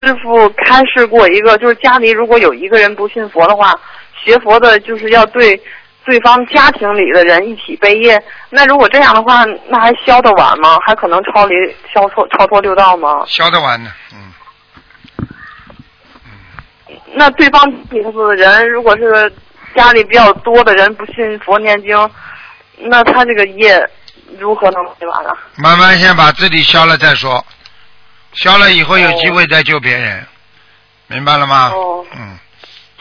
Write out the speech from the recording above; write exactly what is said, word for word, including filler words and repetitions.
师傅开示过一个，就是家里如果有一个人不信佛的话，学佛的就是要对对方家庭里的人一起背业。那如果这样的话，那还消得完吗？还可能超离消脱超脱六道吗？ 消得完的，嗯。 那对方里头的人，如果是家里比较多的人不信佛念经，那他这个业如何能背完啊？ 慢慢先把自己消了再说，消了以后有机会再救别人，哦、明白了吗？ 哦， 嗯。